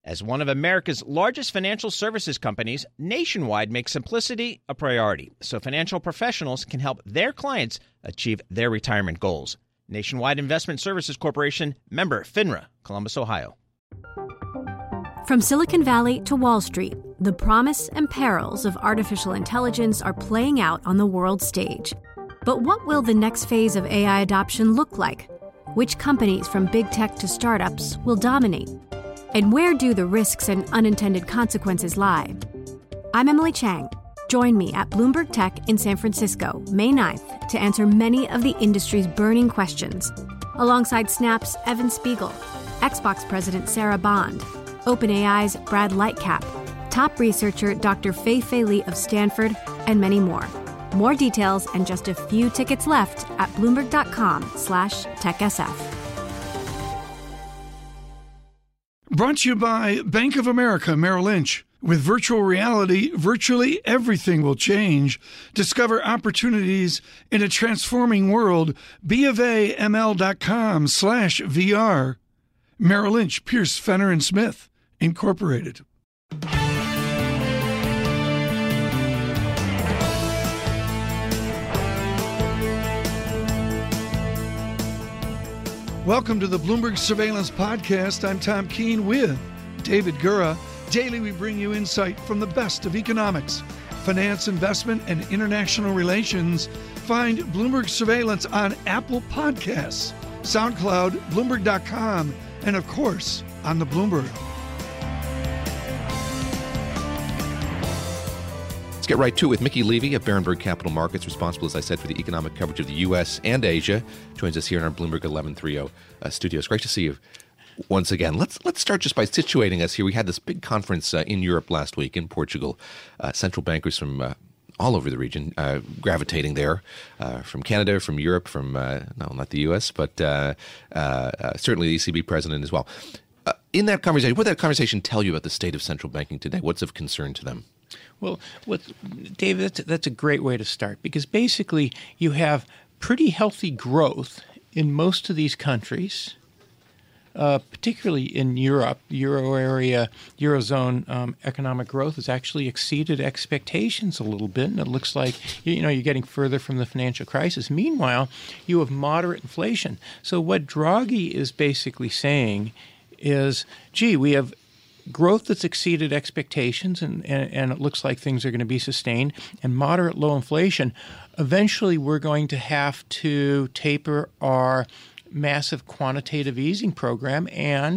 As one of America's largest financial services companies, Nationwide makes simplicity a priority so financial professionals can help their clients achieve their retirement goals. Nationwide Investment Services Corporation, member FINRA, Columbus, Ohio. From Silicon Valley to Wall Street, the promise and perils of artificial intelligence are playing out on the world stage. But what will the next phase of AI adoption look like? Which companies, from big tech to startups, will dominate? And where do the risks and unintended consequences lie? I'm Emily Chang. Join me at Bloomberg Tech in San Francisco, May 9th, to answer many of the industry's burning questions, alongside Snap's Evan Spiegel, Xbox President Sarah Bond, OpenAI's Brad Lightcap, top researcher Dr. Fei-Fei Li of Stanford, and many more. More details and just a few tickets left at Bloomberg.com/TechSF. Brought to you by Bank of America Merrill Lynch. With virtual reality, virtually everything will change. Discover opportunities in a transforming world. BofAML.com/VR. Merrill Lynch, Pierce, Fenner & Smith, Incorporated. Welcome to the Bloomberg Surveillance Podcast. I'm Tom Keene with David Gura. Daily, we bring you insight from the best of economics, finance, investment, and international relations. Find Bloomberg Surveillance on Apple Podcasts, SoundCloud, Bloomberg.com, and of course, on the Bloomberg. Let's get right to it with Mickey Levy of Berenberg Capital Markets, responsible, as I said, for the economic coverage of the U.S. and Asia. Joins us here in our Bloomberg 1130 studios. Great to see you once again. Let's start just by situating us here. We had this big conference in Europe last week in Portugal. Central bankers from all over the region gravitating there, from Canada, from Europe, from, no, not the U.S., but certainly the ECB president as well. In that conversation, what did that conversation tell you about the state of central banking today? What's of concern to them? Well, David, that's a great way to start, because basically you have pretty healthy growth in most of these countries, particularly in Europe. Euro area, Eurozone economic growth has actually exceeded expectations a little bit, and it looks like you're getting further from the financial crisis. Meanwhile, you have moderate inflation. So what Draghi is basically saying is, we have growth that's exceeded expectations, and it looks like things are going to be sustained, and moderate low inflation. Eventually, we're going to have to taper our massive quantitative easing program and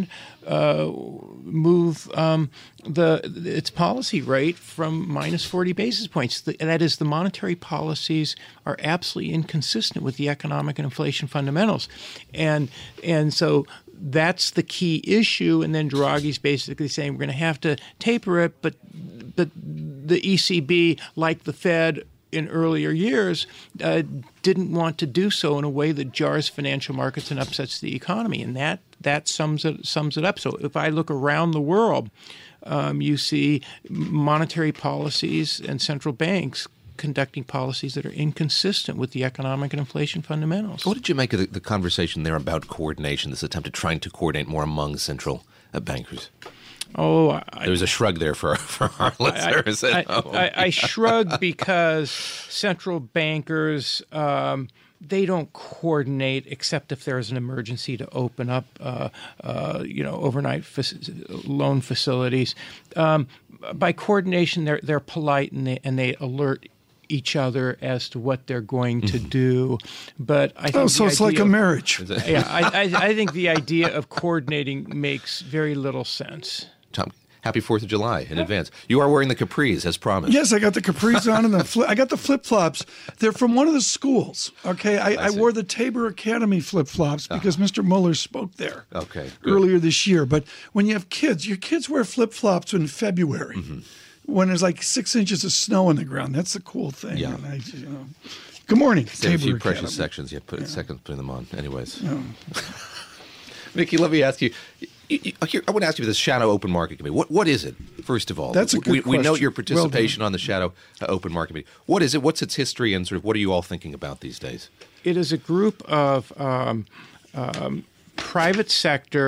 move its policy rate from minus 40 basis points. That is, the monetary policies are absolutely inconsistent with the economic and inflation fundamentals. And so that's the key issue. And then Draghi's basically saying we're going to have to taper it, but the ECB, like the Fed in earlier years, didn't want to do so in a way that jars financial markets and upsets the economy. And that sums it up. So if I look around the world, you see monetary policies and central banks conducting policies that are inconsistent with the economic and inflation fundamentals. What did you make of the conversation there about coordination, this attempt at trying to coordinate more among central bankers? There was a shrug there for our listeners. I shrug because central bankers, they don't coordinate except if there's an emergency to open up, overnight loan facilities. By coordination, they're polite and they alert each other as to what they're going to do. But I think so it's like a marriage. Yeah, I think the idea of coordinating makes very little sense. Tom, happy 4th of July in advance. You are wearing the capris, as promised. Yes, I got the capris on, and I got the flip-flops. They're from one of the schools, okay? I wore the Tabor Academy flip-flops because Mr. Mueller spoke there earlier this year. But when you have kids, your kids wear flip-flops in February. Mm-hmm. When there's like 6 inches of snow on the ground. That's the cool thing. Yeah. Good morning. Save a few precious sections. You put seconds putting them on. Anyways. Yeah. Mickey, let me ask you. I want to ask you this Shadow Open Market Committee. What is it, first of all? That's a good question. We note your participation on the Shadow Open Market Committee. What is it? What's its history, and sort of what are you all thinking about these days? It is a group of private sector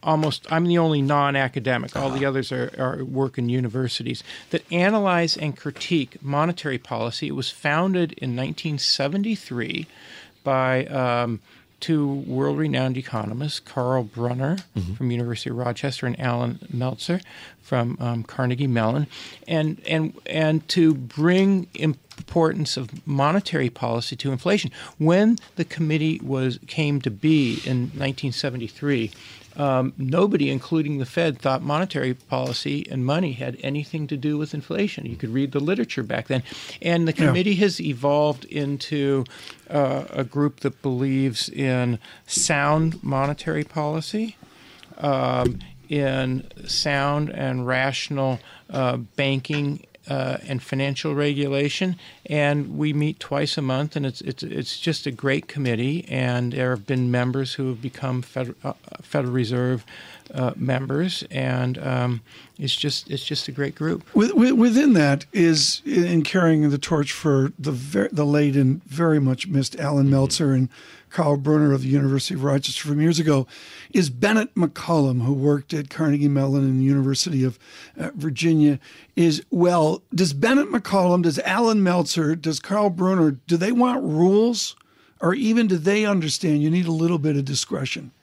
I'm the only non-academic. All the others are work in universities that analyze and critique monetary policy. It was founded in 1973 by two world-renowned economists, Carl Brunner from University of Rochester and Alan Meltzer from Carnegie Mellon, and to bring importance of monetary policy to inflation. When the committee came to be in 1973, nobody, including the Fed, thought monetary policy and money had anything to do with inflation. You could read the literature back then. And the committee has evolved into a group that believes in sound monetary policy, in sound and rational banking and financial regulation, and we meet twice a month, and it's just a great committee. And there have been members who have become Federal Reserve members, and it's just a great group. Within that is, in carrying the torch for the late and very much missed Alan Meltzer and Carl Brunner of the University of Rochester from years ago, is Bennett McCollum, who worked at Carnegie Mellon and the University of Virginia. Does Bennett McCollum, does Alan Meltzer, does Carl Brunner, do they want rules, or even do they understand you need a little bit of discretion?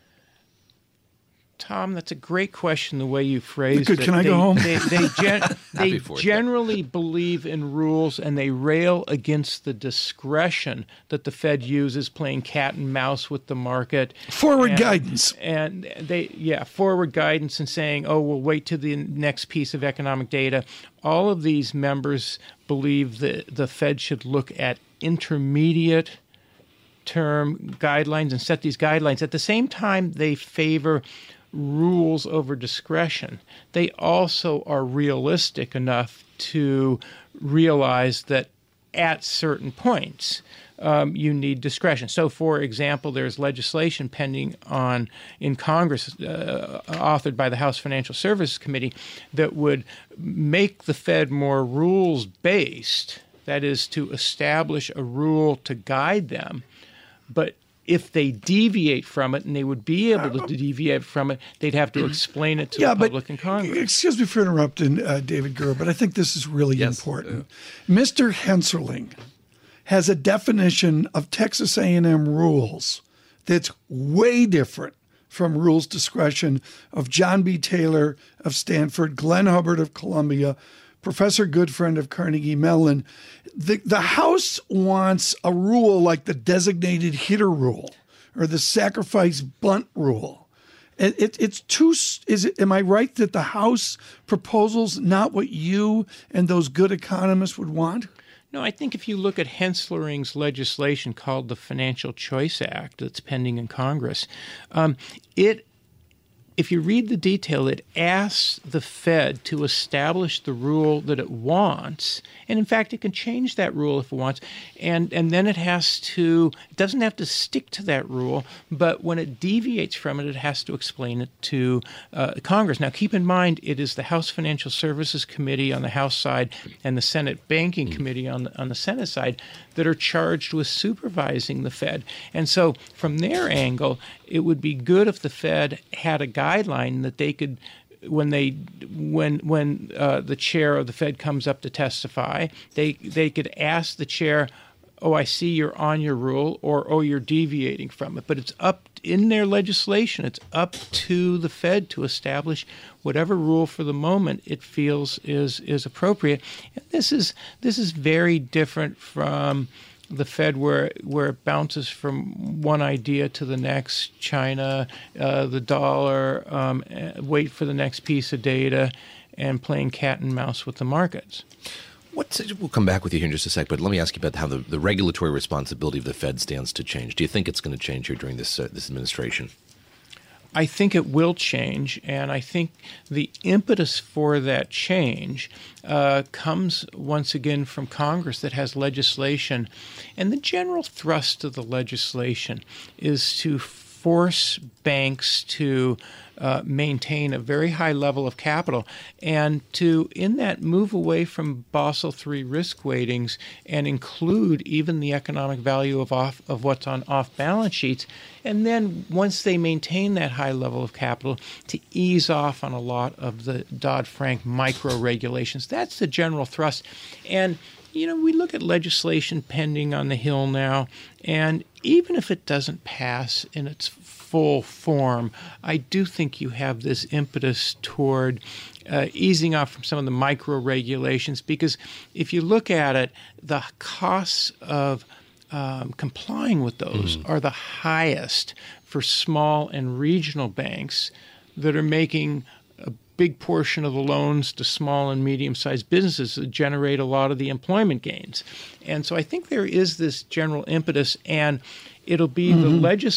Tom, that's a great question, the way you phrased it. Can I go home? They generally believe in rules, and they rail against the discretion that the Fed uses playing cat and mouse with the market. Forward guidance. And forward guidance and saying, oh, we'll wait till the next piece of economic data. All of these members believe that the Fed should look at intermediate term guidelines and set these guidelines. At the same time, they favor rules over discretion. They also are realistic enough to realize that at certain points you need discretion. So, for example, there's legislation pending in Congress, authored by the House Financial Services Committee, that would make the Fed more rules-based. That is, to establish a rule to guide them. But if they deviate from it, and they would be able to deviate from it, they'd have to explain it to the public and Congress. Excuse me for interrupting, David Gura, but I think this is really important. Mr. Hensarling has a definition of Texas A&M rules that's way different from rules discretion of John B. Taylor of Stanford, Glenn Hubbard of Columbia, Professor Goodfriend of Carnegie Mellon. The House wants a rule like the designated hitter rule or the sacrifice bunt rule. It's too. Am I right that the House proposal's not what you and those good economists would want? No, I think if you look at Henslering's legislation called the Financial Choice Act that's pending in Congress, if you read the detail, it asks the Fed to establish the rule that it wants, and in fact, it can change that rule if it wants, and then it doesn't have to stick to that rule, but when it deviates from it, it has to explain it to Congress. Now, keep in mind, it is the House Financial Services Committee on the House side and the Senate Banking Committee on the Senate side that are charged with supervising the Fed. And so from their angle, it would be good if the Fed had a guideline that they could, when the chair of the Fed comes up to testify, they could ask the chair, oh, I see you're on your rule, or, oh, you're deviating from it. But it's up in their legislation. It's up to the Fed to establish whatever rule for the moment it feels is appropriate. And this is very different from the Fed, where it bounces from one idea to the next, China, the dollar, wait for the next piece of data, and playing cat and mouse with the markets. We'll come back with you here in just a sec, but let me ask you about how the regulatory responsibility of the Fed stands to change. Do you think it's going to change here during this administration? I think it will change, and I think the impetus for that change comes once again from Congress that has legislation. And the general thrust of the legislation is to force banks to maintain a very high level of capital, and to, in that, move away from Basel III risk weightings and include even the economic value of what's on off-balance sheets. And then once they maintain that high level of capital, to ease off on a lot of the Dodd-Frank micro-regulations. That's the general thrust. And we look at legislation pending on the Hill now, and even if it doesn't pass in its full form, I do think you have this impetus toward easing off from some of the micro-regulations, because if you look at it, the costs of complying with those are the highest for small and regional banks that are making a big portion of the loans to small and medium-sized businesses that generate a lot of the employment gains. And so I think there is this general impetus, and it'll be the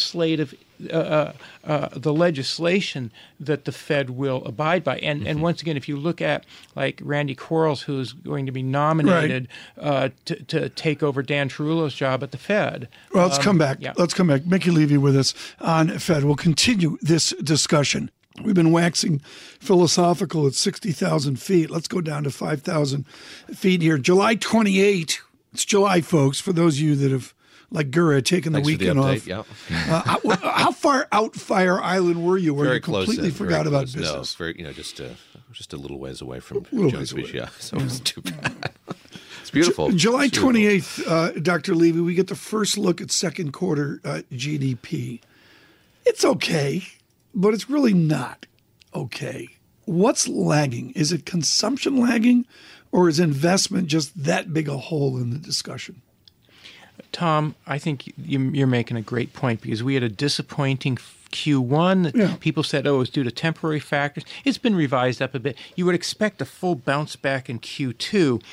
legislation that the Fed will abide by. And once again, if you look at like Randy Quarles, who's going to be nominated to take over Dan Tarullo's job at the Fed. Well, let's come back. Yeah. Let's come back. Mickey Levy with us on Fed. We'll continue this discussion. We've been waxing philosophical at 60,000 feet. Let's go down to 5,000 feet here. July 28. It's July, folks, for those of you that have, like Gura, taken the weekend off. Yeah. How far out Fire Island were you where very you completely forgot about business? No, just a little ways away from Jones Beach. Yeah, so it was too bad. It's beautiful. July 28th, Dr. Levy, we get the first look at second quarter GDP. It's okay, but it's really not okay. What's lagging? Is it consumption lagging, or is investment just that big a hole in the discussion? Tom, I think you're making a great point, because we had a disappointing Q1 that people said, it was due to temporary factors. It's been revised up a bit. You would expect a full bounce back in Q2.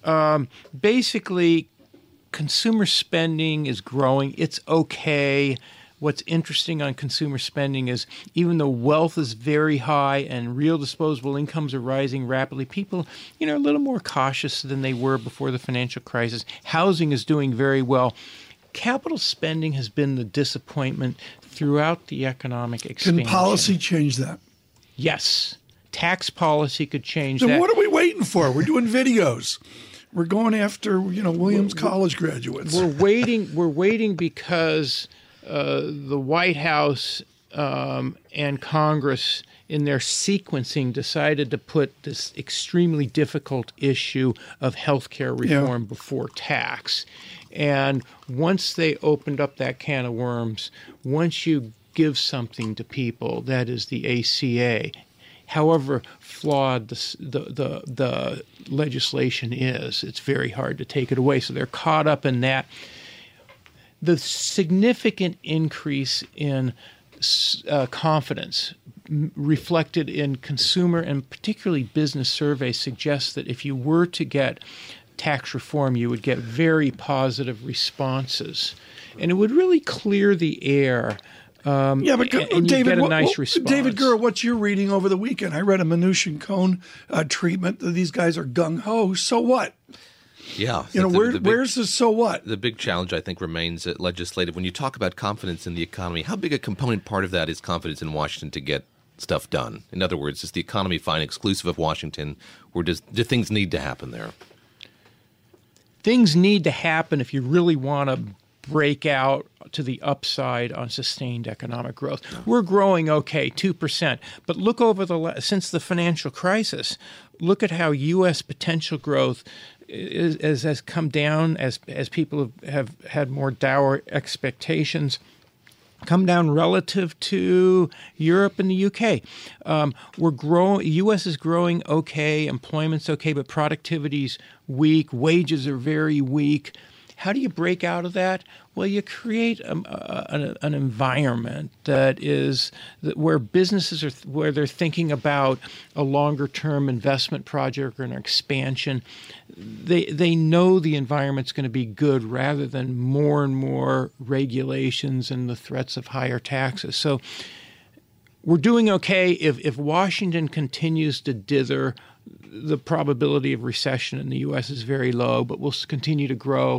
Basically, consumer spending is growing. It's okay. What's interesting on consumer spending is even though wealth is very high and real disposable incomes are rising rapidly, people, are a little more cautious than they were before the financial crisis. Housing is doing very well. Capital spending has been the disappointment throughout the economic expansion. Can policy change that? Yes. Tax policy could change that. Then what are we waiting for? We're doing videos. We're going after, Williams College graduates. We're waiting because the White House and Congress, in their sequencing, decided to put this extremely difficult issue of health care reform before tax. And once they opened up that can of worms, once you give something to people, that is the ACA, however flawed the legislation is, it's very hard to take it away. So they're caught up in that. The significant increase in confidence reflected in consumer and particularly business surveys suggests that if you were to get tax reform, you would get very positive responses. And it would really clear the air. But and David, get a nice response. David Gura, what's your reading over the weekend? I read a Minuchin Cohn treatment. These guys are gung-ho. So what? Yeah. Where's the so what? The big challenge, I think, remains legislative. When you talk about confidence in the economy, how big a component part of that is confidence in Washington to get stuff done? In other words, is the economy fine exclusive of Washington, or do things need to happen there? Things need to happen if you really want to break out to the upside on sustained economic growth. We're growing okay, 2%. But look over since the financial crisis, look at how U.S. potential growth has come down as people have had more dour expectations, come down relative to Europe and the UK. We're growing. U.S. is growing okay, employment's okay, but productivity's weak. Wages are very weak. How do you break out of that? Well, you create an environment where businesses are where they're thinking about a longer-term investment project or an expansion. They know the environment's going to be good rather than more and more regulations and the threats of higher taxes. So we're doing okay. If Washington continues to dither, the probability of recession in the U.S. is very low, but we'll continue to grow,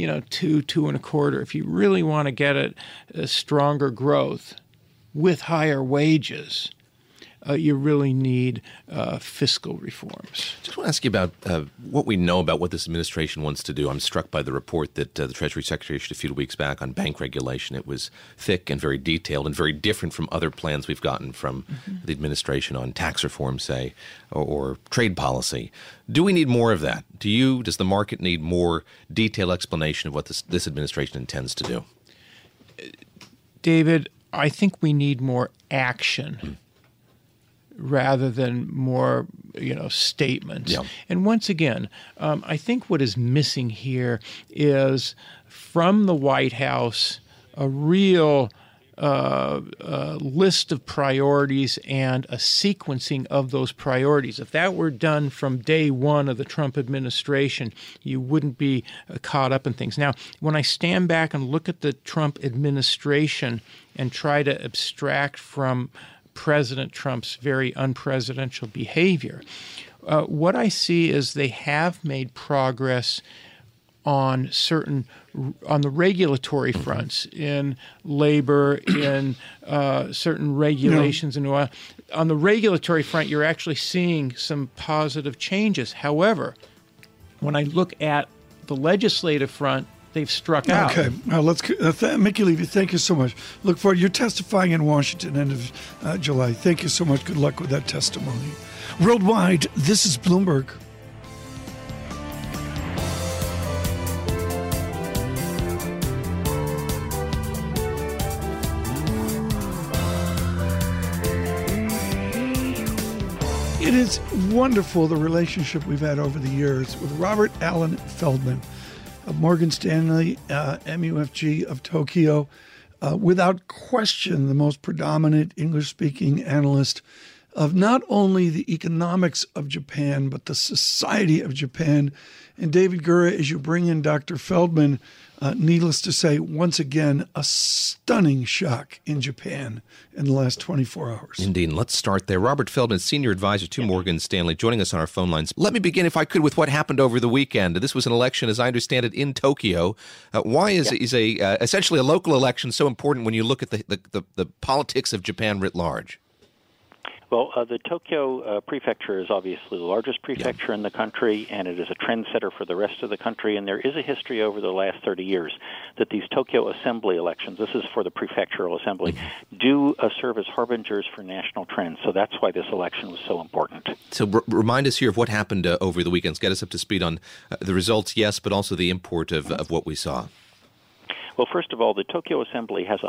2.25. If you really want to get a stronger growth with higher wages, you really need fiscal reforms. Just want to ask you about what we know about what this administration wants to do. I'm struck by the report that the Treasury Secretary issued a few weeks back on bank regulation. It was thick and very detailed and very different from other plans we've gotten from the administration on tax reform, say, or trade policy. Do we need more of that? Does the market need more detailed explanation of what this administration intends to do? David, I think we need more action rather than more, statements. Yeah. And once again, I think what is missing here is from the White House a real list of priorities and a sequencing of those priorities. If that were done from day one of the Trump administration, you wouldn't be caught up in things. Now, when I stand back and look at the Trump administration and try to abstract from President Trump's very unpresidential behavior, what I see is they have made progress on the regulatory fronts, in labor, in certain regulations and oil. On the regulatory front, you're actually seeing some positive changes. However, when I look at the legislative front, they've struck out. Okay, let's Mickey Levy, thank you so much. Look forward. You're testifying in Washington end of July. Thank you so much. Good luck with that testimony. Worldwide, this is Bloomberg. It is wonderful, the relationship we've had over the years with Robert Allen Feldman of Morgan Stanley, MUFG of Tokyo. Without question, the most predominant English-speaking analyst of not only the economics of Japan, but the society of Japan. And David Gura, as you bring in Dr. Feldman, needless to say, once again, a stunning shock in Japan in the last 24 hours. Indeed. Let's start there. Robert Feldman, Senior Advisor to Morgan Stanley, joining us on our phone lines. Let me begin, if I could, with what happened over the weekend. This was an election, as I understand it, in Tokyo. Why is essentially a local election so important when you look at the politics of Japan writ large? Well, the Tokyo prefecture is obviously the largest prefecture in the country, and it is a trendsetter for the rest of the country. And there is a history over the last 30 years that these Tokyo Assembly elections, this is for the prefectural assembly, do serve as harbingers for national trends. So that's why this election was so important. So remind us here of what happened over the weekends. Get us up to speed on the results, yes, but also the import of what we saw. Well, first of all, the Tokyo Assembly has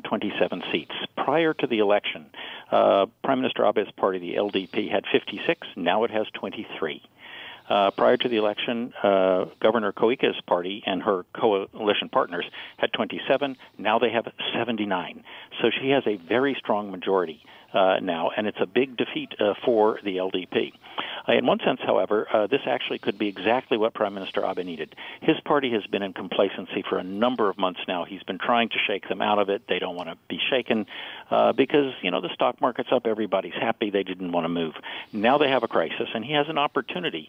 127 seats. Prior to the election, Prime Minister Abe's party, the LDP, had 56. Now it has 23. Prior to the election, Governor Koike's party and her coalition partners had 27. Now they have 79. So she has a very strong majority now, and it's a big defeat for the LDP. In one sense, however, this actually could be exactly what Prime Minister Abe needed. His party has been in complacency for a number of months now. He's been trying to shake them out of it. They don't want to be shaken because, the stock market's up. Everybody's happy. They didn't want to move. Now they have a crisis, and he has an opportunity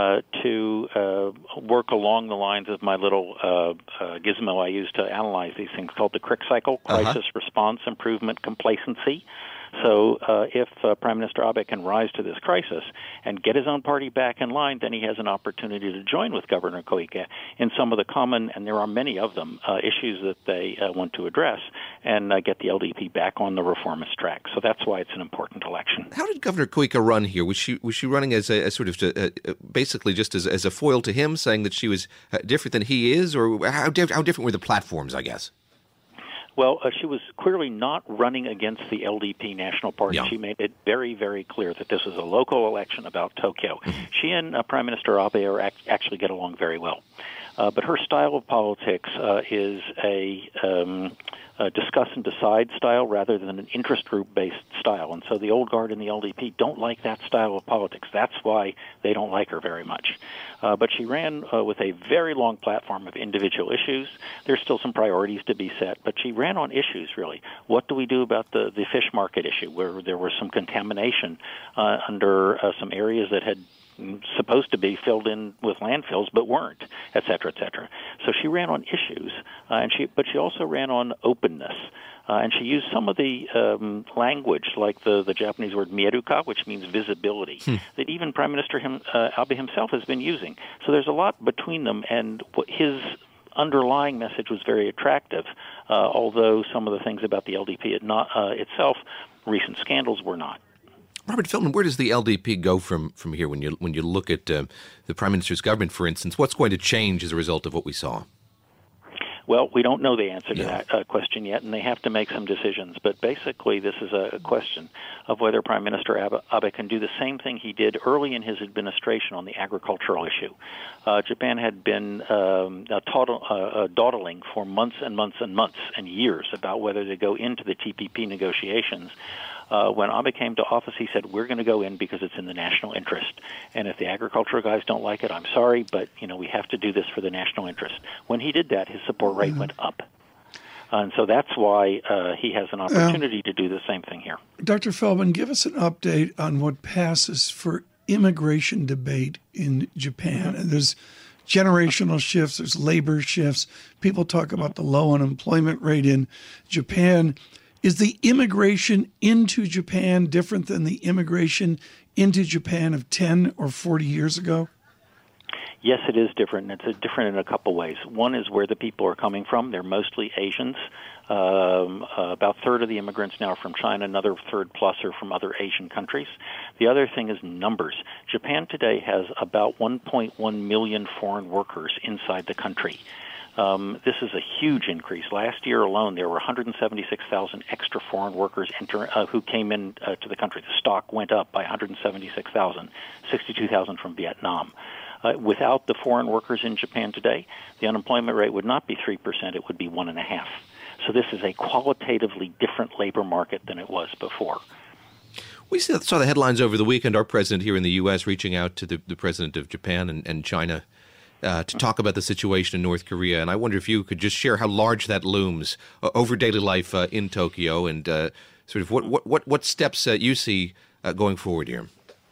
to work along the lines of my little gizmo I use to analyze these things called the CRIC cycle, crisis response, improvement, complacency. So if Prime Minister Abe can rise to this crisis and get his own party back in line, then he has an opportunity to join with Governor Koike in some of the common, and there are many of them, issues that they want to address and get the LDP back on the reformist track. So that's why it's an important election. How did Governor Koike run here? Was she running as a sort of basically just as a foil to him, saying that she was different than he is, or how different were the platforms, I guess? Well, she was clearly not running against the LDP National Party. Yeah. She made it very, very clear that this was a local election about Tokyo. She and Prime Minister Abe actually get along very well. But her style of politics is a discuss and decide style rather than an interest group-based style. And so the old guard and the LDP don't like that style of politics. That's why they don't like her very much. But she ran with a very long platform of individual issues. There's still some priorities to be set, but she ran on issues, really. What do we do about the fish market issue, where there was some contamination under some areas that had supposed to be filled in with landfills but weren't, et cetera, et cetera. So she ran on issues, but she also ran on openness. openness. And she used some of the language, like the Japanese word mieruka, which means visibility, that even Prime Minister Abe himself has been using. So there's a lot between them, and his underlying message was very attractive, although some of the things about the LDP itself, recent scandals, were not. Robert Feldman, where does the LDP go from here when you look at the Prime Minister's government, for instance? What's going to change as a result of what we saw? Well, we don't know the answer to that question yet, and they have to make some decisions. But basically, this is a question of whether Prime Minister Abe can do the same thing he did early in his administration on the agricultural issue. Japan had been dawdling for months and months and months and years about whether to go into the TPP negotiations. When Abe came to office, he said, we're going to go in because it's in the national interest. And if the agricultural guys don't like it, I'm sorry, but we have to do this for the national interest. When he did that, his support rate went up. And so that's why he has an opportunity to do the same thing here. Dr. Feldman, give us an update on what passes for immigration debate in Japan. And there's generational shifts, there's labor shifts. People talk about the low unemployment rate in Japan. Is the immigration into Japan different than the immigration into Japan of 10 or 40 years ago? Yes, it is different. It's different in a couple ways. One is where the people are coming from. They're mostly Asians. About a third of the immigrants now are from China. Another third plus are from other Asian countries. The other thing is numbers. Japan today has about 1.1 million foreign workers inside the country. This is a huge increase. Last year alone, there were 176,000 extra foreign workers who came in to the country. The stock went up by 176,000, 62,000 from Vietnam. Without the foreign workers in Japan today, the unemployment rate would not be 3%, it would be 1.5%. So this is a qualitatively different labor market than it was before. We saw the headlines over the weekend, our president here in the U.S. reaching out to the president of Japan and China to talk about the situation in North Korea. And I wonder if you could just share how large that looms over daily life in Tokyo and sort of what steps you see going forward here.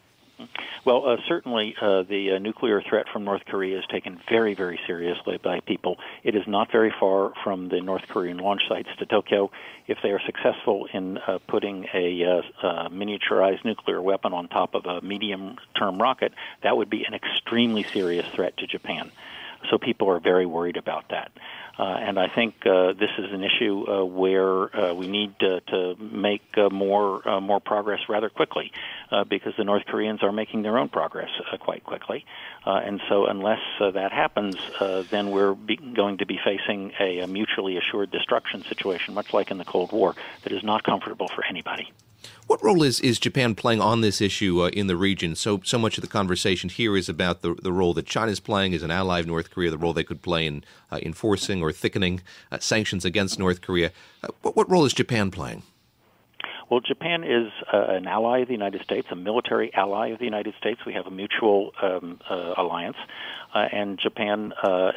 Well, certainly the nuclear threat from North Korea is taken very, very seriously by people. It is not very far from the North Korean launch sites to Tokyo. If they are successful in putting a miniaturized nuclear weapon on top of a medium-term rocket, that would be an extremely serious threat to Japan. So people are very worried about that. And I think this is an issue where we need to make more progress rather quickly because the North Koreans are making their own progress quite quickly. And so unless that happens, then we're going to be facing a mutually assured destruction situation, much like in the Cold War, that is not comfortable for anybody. What role is Japan playing on this issue in the region? So much of the conversation here is about the role that China is playing as an ally of North Korea, the role they could play in enforcing or thickening sanctions against North Korea. What role is Japan playing? Well, Japan is an ally of the United States, a military ally of the United States. We have a mutual alliance, and Japan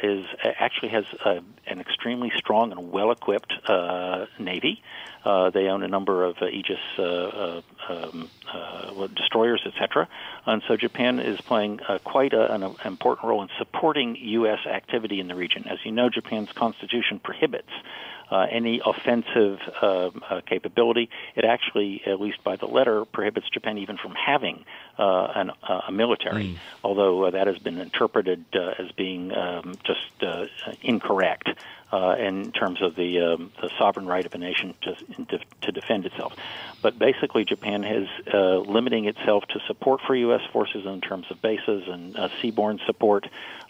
has an extremely strong and well-equipped navy. They own a number of Aegis destroyers, etc. And so Japan is playing quite an important role in supporting U.S. activity in the region. As you know, Japan's constitution prohibits any offensive capability. It actually, at least by the letter, prohibits Japan even from having a military, although that has been interpreted as being just incorrect in terms of the sovereign right of a nation to defend itself. But basically, Japan is limiting itself to support for U.S. forces in terms of bases and seaborne support,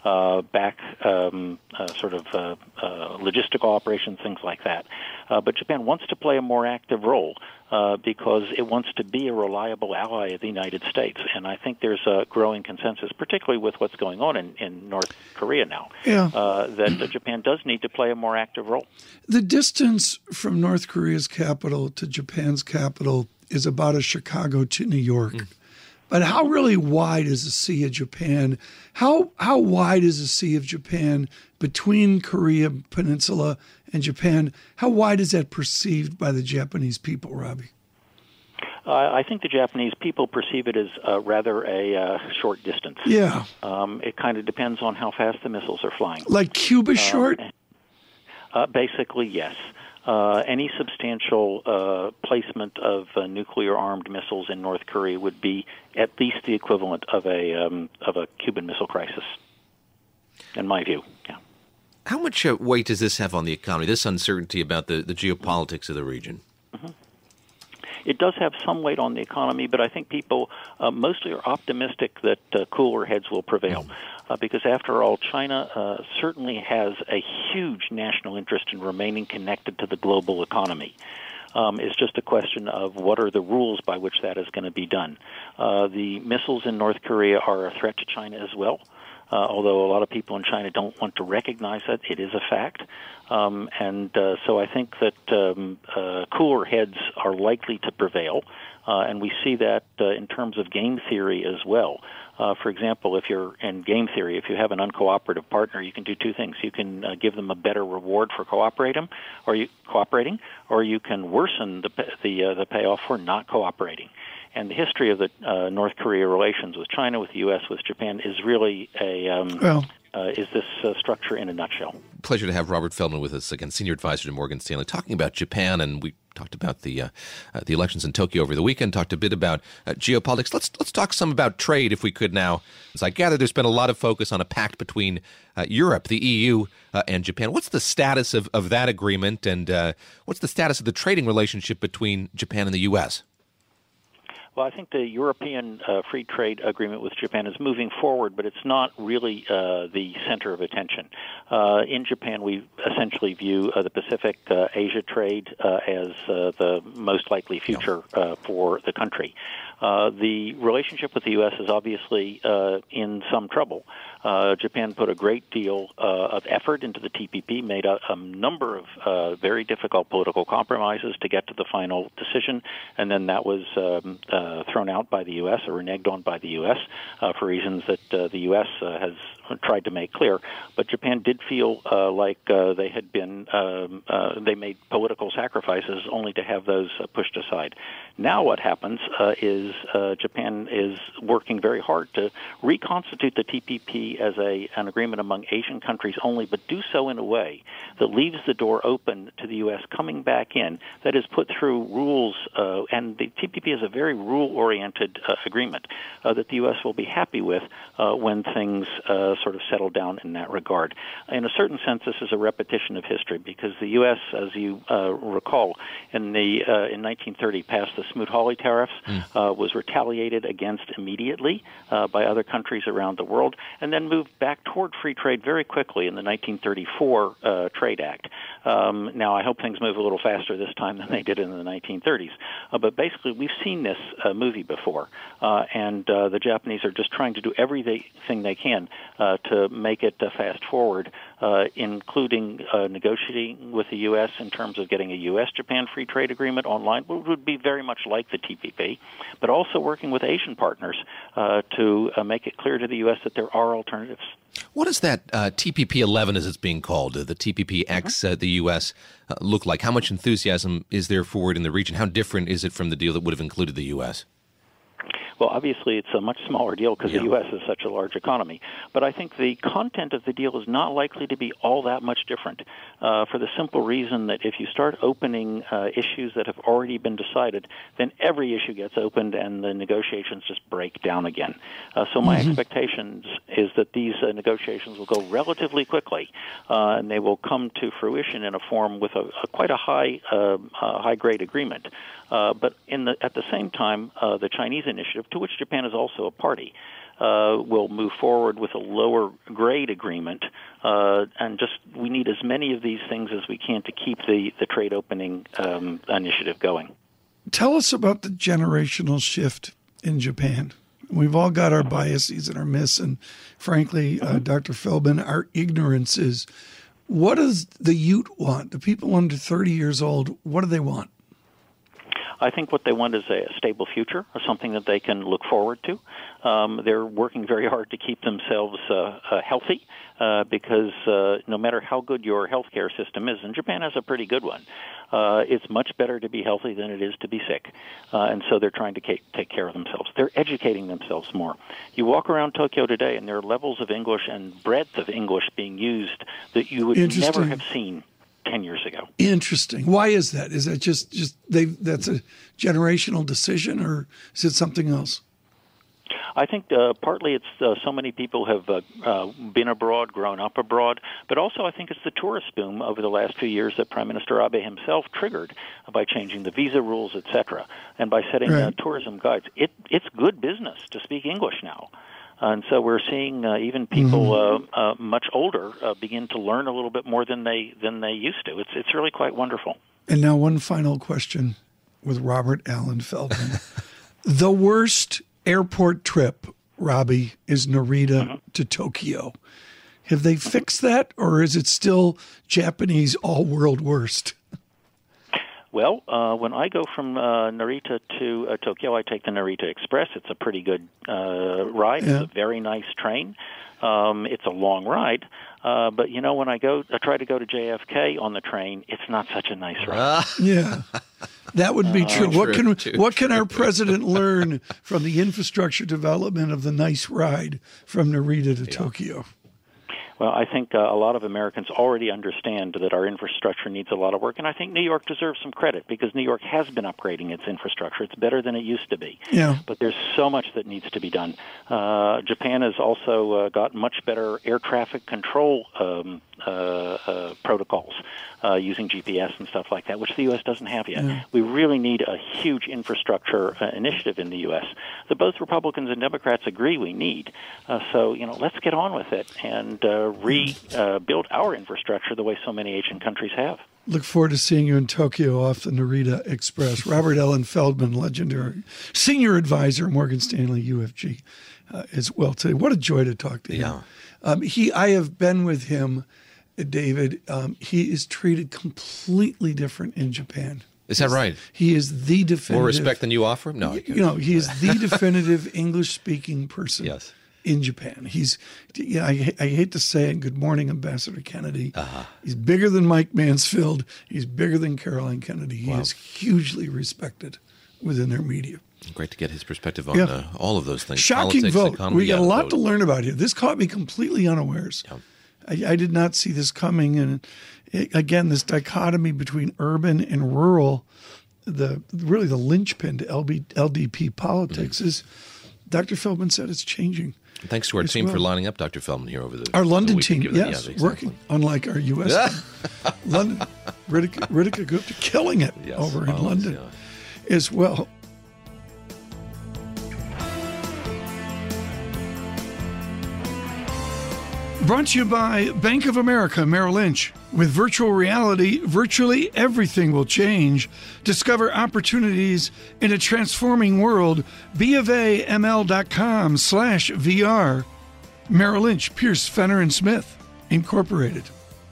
logistical operations, things like that. But Japan wants to play a more active role because it wants to be a reliable ally of the United States. And I think there's a growing consensus, particularly with what's going on in North Korea now, that Japan does need to play a more active role. The distance from North Korea's capital to Japan's capital is about as Chicago to New York. But how really wide is the Sea of Japan? How wide is the Sea of Japan between Korea Peninsula and Japan? How wide is that perceived by the Japanese people, Robbie? I think the Japanese people perceive it as rather a short distance. Yeah. It kind of depends on how fast the missiles are flying. Like Cuba short? Basically, yes. any substantial placement of nuclear-armed missiles in North Korea would be at least the equivalent of a Cuban Missile Crisis, in my view. Yeah. How much weight does this have on the economy, this uncertainty about the geopolitics of the region? Mm-hmm. It does have some weight on the economy, but I think people mostly are optimistic that cooler heads will prevail. Because after all, China certainly has a huge national interest in remaining connected to the global economy. It's just a question of what are the rules by which that is going to be done. The missiles in North Korea are a threat to China as well. Although a lot of people in China don't want to recognize that, it is a fact. So I think that cooler heads are likely to prevail, and we see that in terms of game theory as well. For example, if you're in game theory, if you have an uncooperative partner, you can do two things. You can give them a better reward for cooperating, or you can worsen the payoff for not cooperating. And the history of the North Korea relations with China, with the U.S., with Japan is really is this structure in a nutshell. Pleasure to have Robert Feldman with us again, Senior Advisor to Morgan Stanley, talking about Japan, and we talked about the elections in Tokyo over the weekend, talked a bit about geopolitics. Let's talk some about trade, if we could now. As I gather, there's been a lot of focus on a pact between Europe, the EU, and Japan. What's the status of that agreement, and what's the status of the trading relationship between Japan and the U.S.? Well, I think the European free trade agreement with Japan is moving forward, but it's not really the center of attention. In Japan, we essentially view the Pacific-Asia trade as the most likely future for the country. The relationship with the U.S. is obviously in some trouble. Japan put a great deal of effort into the TPP, made a number of very difficult political compromises to get to the final decision, and then that was thrown out by the U.S. or reneged on by the U.S. For reasons that the U.S. Has tried to make clear. But Japan did feel like they had been, they made political sacrifices only to have those pushed aside. Now what happens is Japan is working very hard to reconstitute the TPP as an agreement among Asian countries only, but do so in a way that leaves the door open to the U.S. coming back in, that is put through rules, and the TPP is a very rule-oriented agreement that the U.S. will be happy with when things sort of settle down in that regard. In a certain sense, this is a repetition of history because the U.S., as you recall, in 1930 passed the Smoot-Hawley tariffs, was retaliated against immediately by other countries around the world, and then moved back toward free trade very quickly in the 1934 Trade Act. Now, I hope things move a little faster this time than they did in the 1930s. But basically, we've seen this movie before, and the Japanese are just trying to do everything they can to make it fast forward, including negotiating with the U.S. in terms of getting a U.S.-Japan free trade agreement online, which would be very much like the TPP, but also working with Asian partners to make it clear to the U.S. that there are alternatives. What does that TPP 11, as it's being called, the TPP X, the U.S., look like? How much enthusiasm is there for it in the region? How different is it from the deal that would have included the U.S.? Well, obviously, it's a much smaller deal because the U.S. is such a large economy. But I think the content of the deal is not likely to be all that much different for the simple reason that if you start opening issues that have already been decided, then every issue gets opened and the negotiations just break down again. So my expectations is that these negotiations will go relatively quickly, and they will come to fruition in a form with quite a high-grade agreement. But at the same time, the Chinese initiative, to which Japan is also a party, will move forward with a lower grade agreement. And we need as many of these things as we can to keep the trade opening initiative going. Tell us about the generational shift in Japan. We've all got our biases and our myths, and frankly, Dr. Feldman, our ignorances. What does the youth want? The people under 30 years old, what do they want? I think what they want is a stable future, or something that they can look forward to. They're working very hard to keep themselves healthy because no matter how good your healthcare system is, and Japan has a pretty good one, it's much better to be healthy than it is to be sick. And so they're trying to take care of themselves. They're educating themselves more. You walk around Tokyo today, and there are levels of English and breadth of English being used that you would never have seen 10 years ago. Interesting. Why is that? Is that just that's a generational decision, or is it something else? I think partly it's so many people have been abroad, grown up abroad, but also I think it's the tourist boom over the last few years that Prime Minister Abe himself triggered by changing the visa rules, etc., and by setting tourism guides. It's good business to speak English now. And so we're seeing even people much older begin to learn a little bit more than they used to. It's really quite wonderful. And now one final question with Robert Allen Feldman. The worst airport trip, Robbie, is Narita to Tokyo. Have they fixed that, or is it still Japanese all-world worst? Well, when I go from Narita to Tokyo, I take the Narita Express. It's a pretty good ride. Yeah. It's a very nice train. It's a long ride. But, when I try to go to JFK on the train, it's not such a nice ride. Yeah, that would be true. What can our president learn from the infrastructure development of the nice ride from Narita to Tokyo? Well, I think a lot of Americans already understand that our infrastructure needs a lot of work, and I think New York deserves some credit because New York has been upgrading its infrastructure. It's better than it used to be. Yeah. But there's so much that needs to be done. Japan has also got much better air traffic control protocols using GPS and stuff like that, which the U.S. doesn't have yet. Yeah. We really need a huge infrastructure initiative in the U.S. that both Republicans and Democrats agree we need. So, let's get on with it and rebuild our infrastructure the way so many Asian countries have. Look forward to seeing you in Tokyo off the Narita Express. Robert Allen Feldman, legendary senior advisor, Morgan Stanley UFG, as well today. What a joy to talk to him. Yeah. I have been with him, David. He is treated completely different in Japan. Is that right? He is the definitive. More respect than you offer him? No. He is the definitive English-speaking person. Yes. In Japan. I hate to say it, good morning, Ambassador Kennedy. He's bigger than Mike Mansfield. He's bigger than Caroline Kennedy. He is hugely respected within their media. Great to get his perspective on all of those things. Shocking politics, vote. Economy, we got a lot to learn about here. This caught me completely unawares. Yeah. I did not see this coming. And again, this dichotomy between urban and rural, really the linchpin to LDP politics is, Dr. Feldman said it's changing. Thanks to our team for lining up Dr. Feldman here over our London team. Yes, exactly. Working, unlike our U.S. team. London, Ritika Gupta killing it over in London as well. Brought to you by Bank of America Merrill Lynch. With virtual reality, virtually everything will change. Discover opportunities in a transforming world. BofAML.com/VR. Merrill Lynch, Pierce, Fenner & Smith, Incorporated.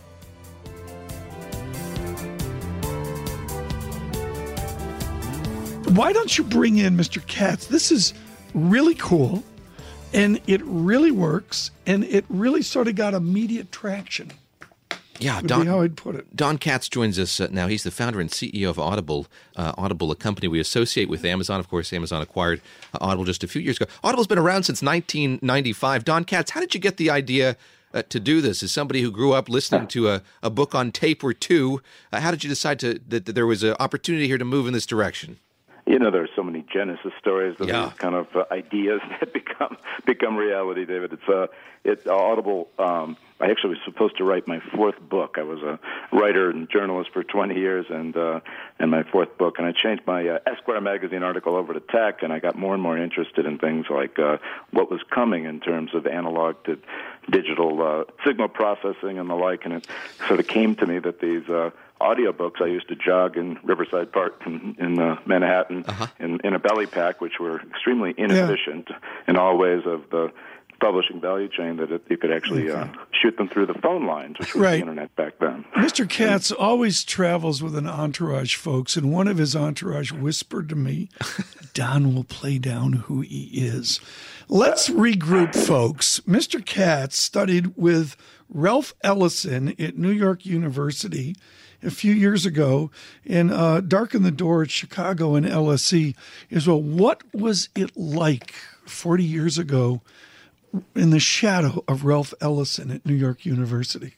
Why don't you bring in Mr. Katz? This is really cool, and it really works, and it really sort of got immediate traction. Yeah, Don, how I'd put it. Don Katz joins us now. He's the founder and CEO of Audible. Audible, a company we associate with Amazon. Of course, Amazon acquired Audible just a few years ago. Audible's been around since 1995. Don Katz, how did you get the idea to do this? As somebody who grew up listening to a book on tape or two, how did you decide that there was an opportunity here to move in this direction? There are so many genesis stories of these kind of ideas that become reality, David. It's Audible. I actually was supposed to write my fourth book. I was a writer and journalist for 20 years, and my fourth book. And I changed my Esquire magazine article over to tech, and I got more and more interested in things like what was coming in terms of analog to digital signal processing and the like. And it sort of came to me that these audiobooks, I used to jog in Riverside Park in Manhattan in a belly pack, which were extremely inefficient in all ways of the publishing value chain, that you could actually shoot them through the phone lines, which was the internet back then. Mr. Katz always travels with an entourage, folks, and one of his entourage whispered to me, Don will play down who he is. Let's regroup, folks. Mr. Katz studied with Ralph Ellison at New York University a few years ago and darkened the door at Chicago and LSE as well. What was it like 40 years ago in the shadow of Ralph Ellison at New York University?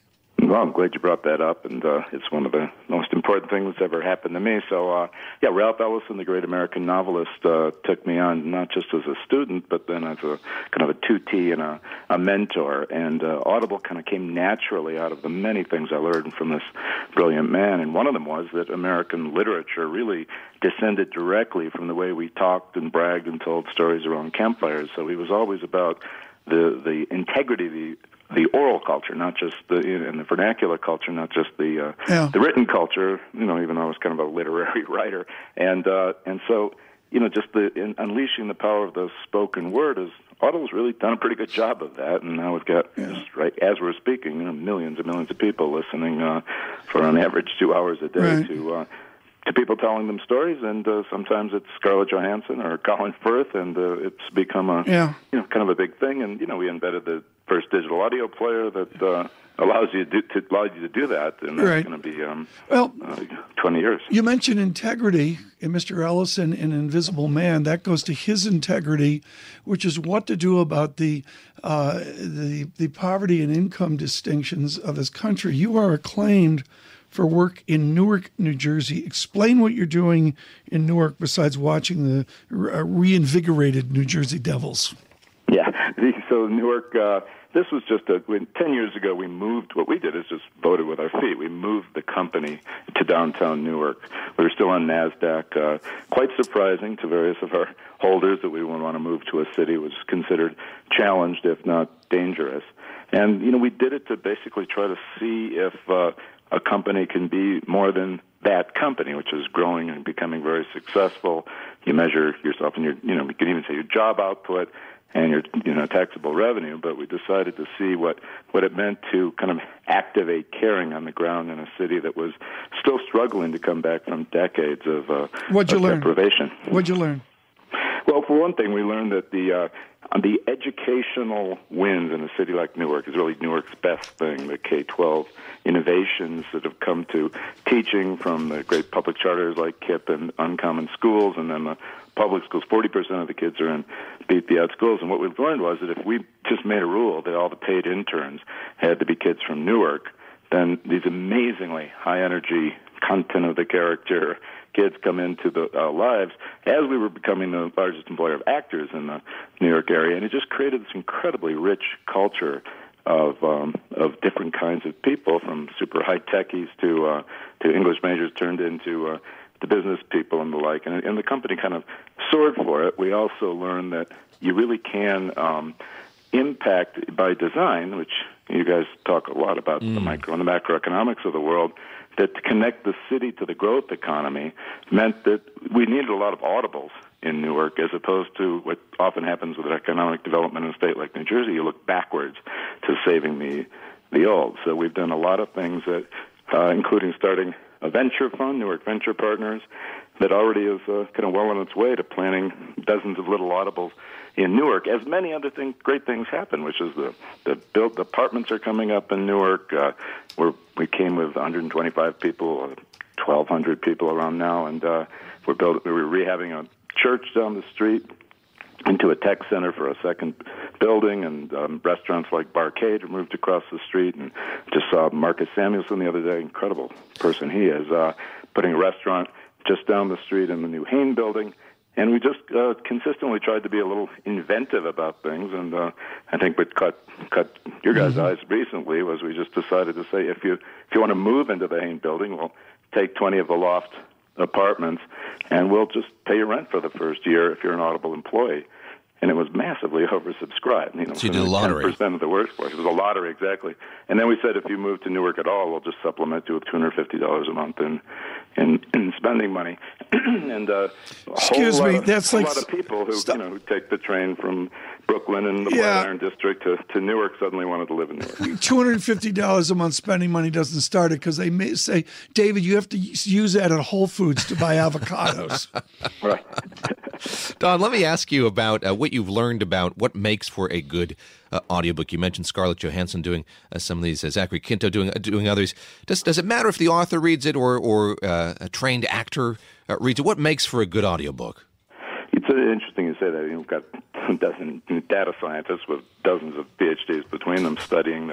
Well, I'm glad you brought that up, and it's one of the most important things that's ever happened to me. So, Ralph Ellison, the great American novelist, took me on not just as a student, but then as a kind of a tutee and a mentor. And Audible kind of came naturally out of the many things I learned from this brilliant man. And one of them was that American literature really descended directly from the way we talked and bragged and told stories around campfires. So he was always about the integrity, the oral culture, not just and the vernacular culture, not just the written culture. Even though I was kind of a literary writer, and so just unleashing the power of the spoken word is Audible's really done a pretty good job of that, and now we've got just right as we're speaking, millions and millions of people listening for on average 2 hours a day to people telling them stories, and sometimes it's Scarlett Johansson or Colin Firth, and it's become a kind of a big thing. And we invented the first digital audio player that allows you to do that, and that's going to be 20 years. You mentioned integrity in Mr. Ellison in Invisible Man. That goes to his integrity, which is what to do about the poverty and income distinctions of his country. You are acclaimed for work in Newark, New Jersey. Explain what you're doing in Newark besides watching the reinvigorated New Jersey Devils. Yeah, so Newark, this was just 10 years ago we moved, what we did is just voted with our feet. We moved the company to downtown Newark. We were still on NASDAQ. Quite surprising to various of our holders that we would want to move to a city was considered challenged, if not dangerous. And, we did it to basically try to see if a company can be more than that company, which is growing and becoming very successful. You measure yourself in you can even say your job output and your taxable revenue, but we decided to see what it meant to kind of activate caring on the ground in a city that was still struggling to come back from decades of deprivation. What'd you learn? Well, for one thing, we learned that the educational wins in a city like Newark is really Newark's best thing, the K-12 innovations that have come to teaching from the great public charters like KIPP and Uncommon Schools, and then the public schools. 40% of the kids are in beat-the-out schools. And what we've learned was that if we just made a rule that all the paid interns had to be kids from Newark, then these amazingly high-energy, content of the character kids come into the lives as we were becoming the largest employer of actors in the New York area. And it just created this incredibly rich culture of different kinds of people, from super high techies to English majors turned into the business people and the like. And the company kind of soared for it. We also learned that you really can impact by design, which you guys talk a lot about, the micro and the macroeconomics of the world, that to connect the city to the growth economy meant that we needed a lot of audibles in Newark, as opposed to what often happens with economic development in a state like New Jersey. You look backwards to saving the old. So we've done a lot of things that, including starting a venture fund, Newark Venture Partners, that already is kind of well on its way to planting dozens of little audibles in Newark, as many other great things happen, which is the built apartments are coming up in Newark. We came with 125 people, 1,200 people around now, and we're rehabbing a church down the street into a tech center for a second building, and restaurants like Barcade moved across the street. And just saw Marcus Samuelson the other day, incredible person he is, putting a restaurant just down the street in the new Hain building. And we just consistently tried to be a little inventive about things, and I think what cut your guys' eyes recently was we just decided to say, if you want to move into the Hain building, we'll take 20 of the loft apartments, and we'll just pay your rent for the first year if you're an Audible employee. And it was massively oversubscribed. So you did a lottery. 10% of the workforce. It was a lottery, exactly. And then we said, if you move to Newark at all, we'll just supplement you with $250 a month in spending money. And excuse me, that's like a lot of people who who take the train from Brooklyn and the Flatiron District to Newark suddenly wanted to live in Newark. $250 a month spending money doesn't start it, because they may say, David, you have to use that at Whole Foods to buy avocados. Right. Don, let me ask you about what you've learned about what makes for a good audiobook. You mentioned Scarlett Johansson doing some of these, Zachary Quinto doing others. Does it matter if the author reads it or a trained actor reads it? What makes for a good audiobook? It's interesting you say that. You've got a dozen data scientists with dozens of PhDs between them studying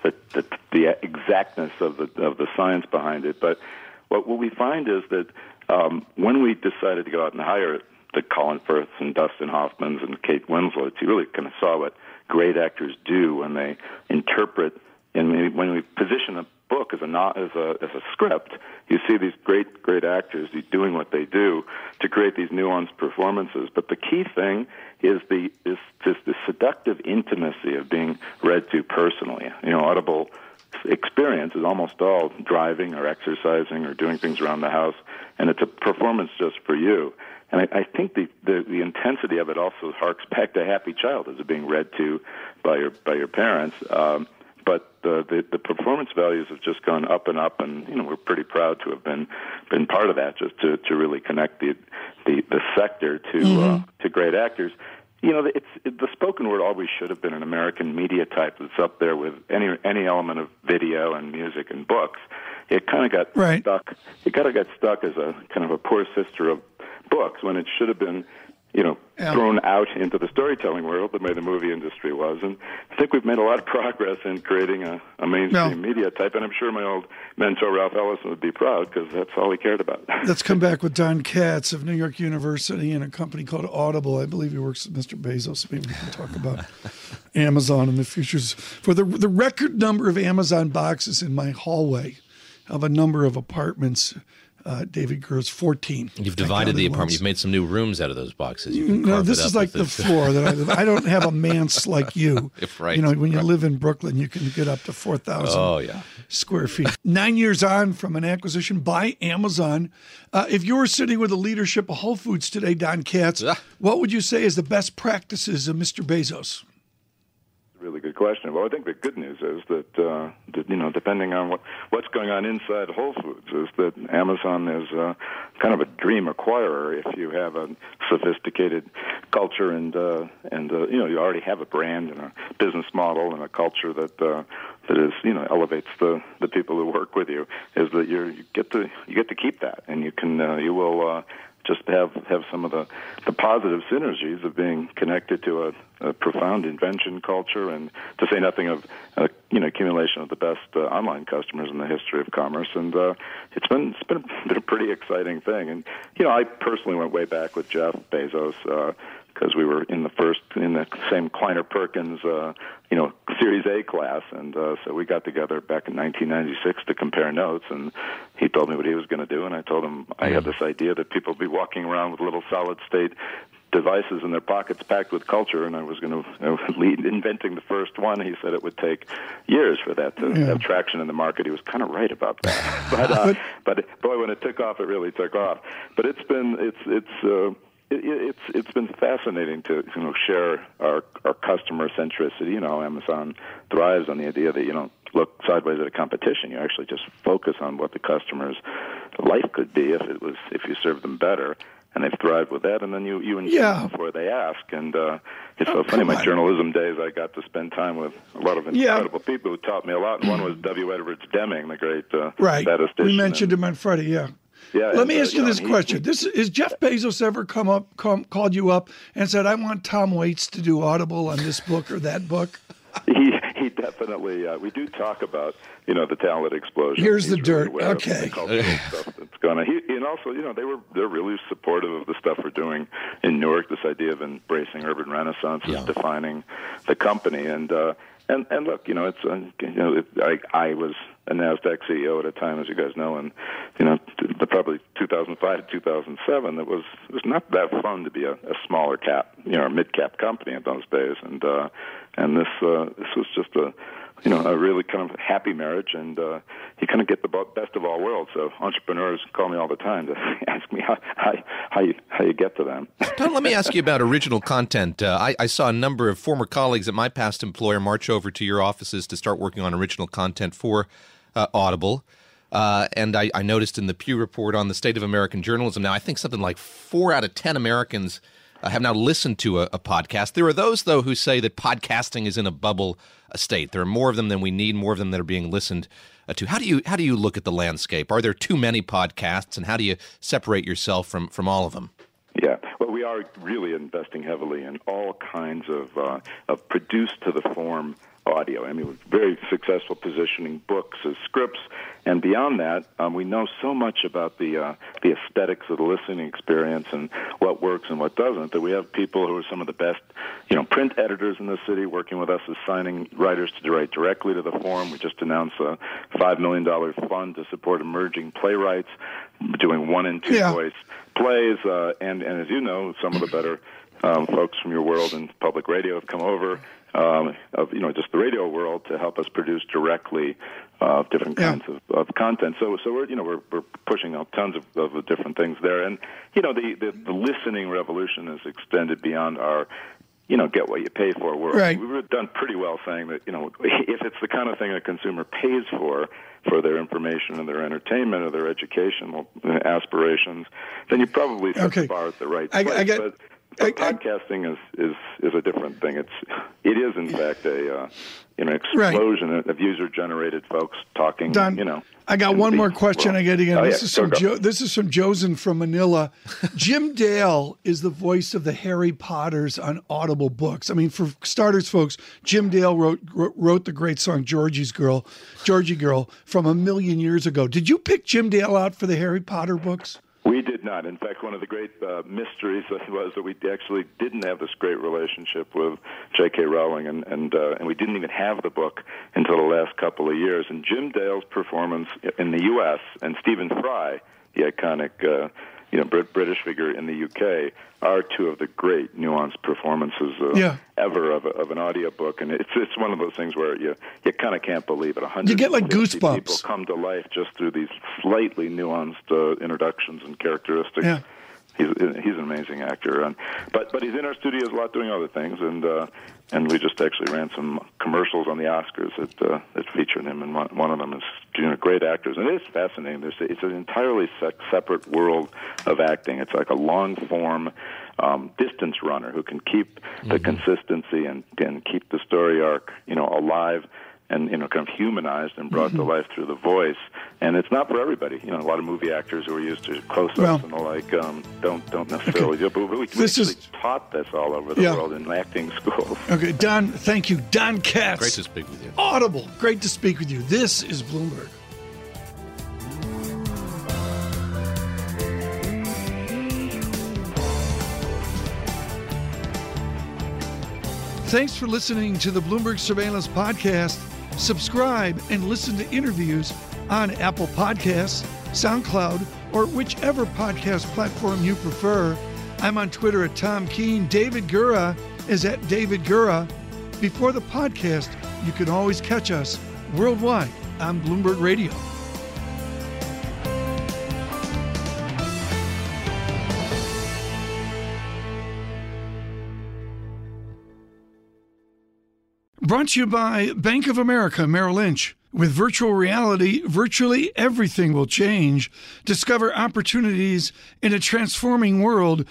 the exactness of the science behind it. But what we find is that when we decided to go out and hire the Colin Firths and Dustin Hoffmans and Kate Winslets, you really kind of saw what great actors do when they interpret, and when we position a book as a script, you see these great actors doing what they do to create these nuanced performances. But the key thing is the seductive intimacy of being read to personally. Audible experience is almost all driving or exercising or doing things around the house, and it's a performance just for you. And I think the intensity of it also harks back to Happy Childhood, as being read to by your parents. But the performance values have just gone up and up, and we're pretty proud to have been part of that, just to really connect the sector to great actors. The spoken word always should have been an American media type that's up there with any element of video and music and books. It kind of got stuck. It kind of got stuck as a kind of a poor sister of books when it should have been, thrown out into the storytelling world the way the movie industry was. And I think we've made a lot of progress in creating a mainstream media type, and I'm sure my old mentor, Ralph Ellison, would be proud because that's all he cared about. Let's come back with Don Katz of New York University and a company called Audible. I believe he works with Mr. Bezos. Maybe we can talk about Amazon in the futures. For the record number of Amazon boxes in my hallway of a number of apartments, David Gers, 14. You've divided the apartment. You've made some new rooms out of those boxes. No, this is like the floor that I live. I don't have a manse like you. Right. When you live in Brooklyn, you can get up to 4,000 square feet. 9 years on from an acquisition by Amazon, if you were sitting with the leadership of Whole Foods today, Don Katz, what would you say is the best practices of Mr. Bezos? Really good question. Well, I think the good news is that depending on what's going on inside Whole Foods, is that Amazon is kind of a dream acquirer if you have a sophisticated culture and you already have a brand and a business model and a culture that is elevates the people who work with you. Is that you get to keep that, and you will just have some of the positive synergies of being connected to a profound invention culture, and to say nothing of accumulation of the best online customers in the history of commerce. And it's been a pretty exciting thing. And I personally went way back with Jeff Bezos because we were in the same Kleiner Perkins Series A class, and so we got together back in 1996 to compare notes, and he told me what he was going to do, and I told him I had this idea that people would be walking around with little solid-state devices in their pockets packed with culture, and I was going to lead inventing the first one. He said it would take years for that to have traction in the market. He was kind of right about that. But boy, when it took off, it really took off. But it's been fascinating to share our customer centricity. Amazon thrives on the idea that you don't look sideways at a competition. You actually just focus on what the customer's life could be if you serve them better. And they've thrived with that, and then you inform before they ask. And it's so funny. My journalism days, I got to spend time with a lot of incredible people who taught me a lot. And one was W. Edwards Deming, the great statistician. We mentioned him on Friday. Yeah. Let me ask you this question: is Jeff Bezos ever called you up and said, "I want Tom Waits to do Audible on this book or that book"? He definitely. We do talk about the talent explosion. Here's the dirt. Really okay. The cultural stuff that's going on. And also, they're really supportive of the stuff we're doing in Newark. This idea of embracing urban renaissance is defining the company. And look, I was a NASDAQ CEO at a time, as you guys know, and probably 2005 to 2007. It was not that fun to be a smaller cap, or mid cap company in those days, and this was just a really kind of happy marriage, and you kind of get the best of all worlds. So entrepreneurs call me all the time to ask me how you get to them. Don, let me ask you about original content. I saw a number of former colleagues at my past employer march over to your offices to start working on original content for Audible. And I noticed in the Pew Report on the state of American journalism now, I think something like 4 out of 10 Americans have now listened to a podcast. There are those, though, who say that podcasting is in a bubble state. There are more of them than we need, more of them that are being listened to. How do you look at the landscape? Are there too many podcasts, and how do you separate yourself from all of them? Yeah. Well, we are really investing heavily in all kinds of produced to the form audio. I mean, we're very successful positioning books as scripts, and beyond that, we know so much about the aesthetics of the listening experience and what works and what doesn't, that we have people who are some of the best, print editors in the city working with us, assigning writers to write directly to the form. We just announced a $5 million fund to support emerging playwrights, doing 1- and 2-voice plays, and as you know, some of the better folks from your world in public radio have come over, just the radio world, to help us produce directly different kinds of content. So we're pushing out tons of different things there, and the listening revolution has extended beyond our get what you pay for world. Right. We've done pretty well saying that if it's the kind of thing a consumer pays for their information and their entertainment or their educational aspirations, then you probably set the bar at the right place. But podcasting is a different thing. It is in fact an explosion of user-generated folks talking. Don, I got one more question. I got to get. This is from Josen from Manila. Jim Dale is the voice of the Harry Potters on Audible books. I mean, for starters, folks, Jim Dale wrote the great song "Georgie Girl" from 1,000,000 years ago. Did you pick Jim Dale out for the Harry Potter books? We did not. In fact, one of the great mysteries was that we actually didn't have this great relationship with J.K. Rowling, and we didn't even have the book until the last couple of years. And Jim Dale's performance in the U.S. and Stephen Fry, the iconic British figure in the U.K., are two of the great nuanced performances ever of an audiobook. And it's one of those things where you kind of can't believe it. You get like goosebumps. People come to life just through these slightly nuanced introductions and characteristics. Yeah. He's an amazing actor, but he's in our studios a lot doing other things, and we just actually ran some commercials on the Oscars that featured him, and one of them is great actors, and it is fascinating. It's an entirely separate world of acting. It's like a long form distance runner who can keep the consistency and keep the story arc alive and kind of humanized and brought to life through the voice. And it's not for everybody. A lot of movie actors who are used to close-ups and the like don't necessarily do it. But we actually taught this all over the world in acting schools. Okay, Don, thank you. Don Katz. Great to speak with you. Audible, great to speak with you. This is Bloomberg. Thanks for listening to the Bloomberg Surveillance Podcast. Subscribe and listen to interviews on Apple Podcasts, SoundCloud, or whichever podcast platform you prefer. I'm on Twitter at Tom Keene. David Gura is at David Gura. Before the podcast, you can always catch us worldwide on Bloomberg Radio. Brought to you by Bank of America Merrill Lynch. With virtual reality, virtually everything will change. Discover opportunities in a transforming world.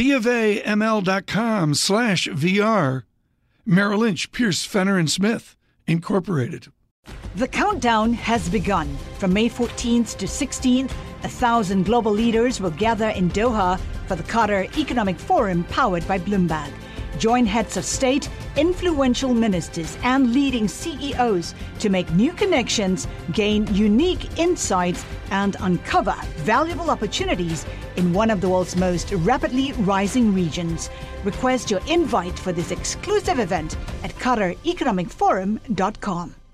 BofAML.com/VR. Merrill Lynch, Pierce, Fenner & Smith, Incorporated. The countdown has begun. From May 14th to 16th, 1,000 global leaders will gather in Doha for the Qatar Economic Forum powered by Bloomberg. Join heads of state, influential ministers, and leading CEOs to make new connections, gain unique insights, and uncover valuable opportunities in one of the world's most rapidly rising regions. Request your invite for this exclusive event at QatarEconomicForum.com.